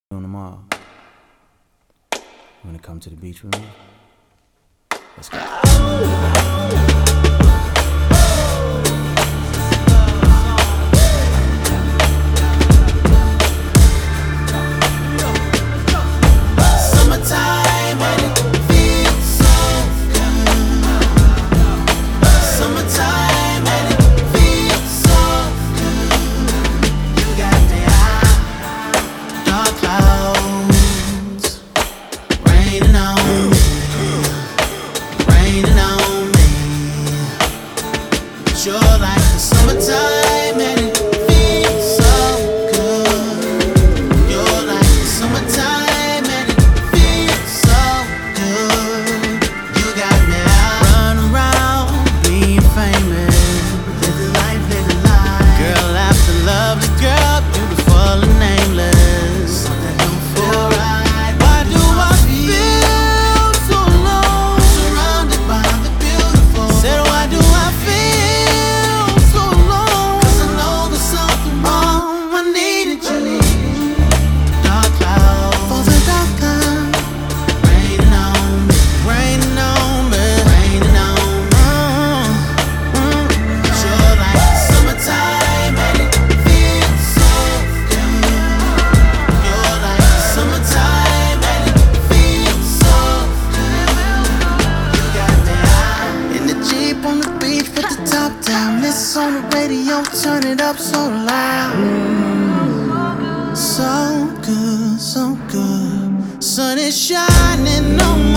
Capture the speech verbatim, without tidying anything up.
On tomorrow. You wanna come to the beach with me? Let's go. You're like the summertime and it feels so good. You're like the summertime and it feels so good. You got me out, run around, being famous. Live the life, live the life. Girl after lovely, girl, beautiful and nameless. Something don't feel right. Why do I feel so alone? Surrounded by the beautiful. Said why do I feel on the radio, turn it up so loud. So good, so good. Sun is shining on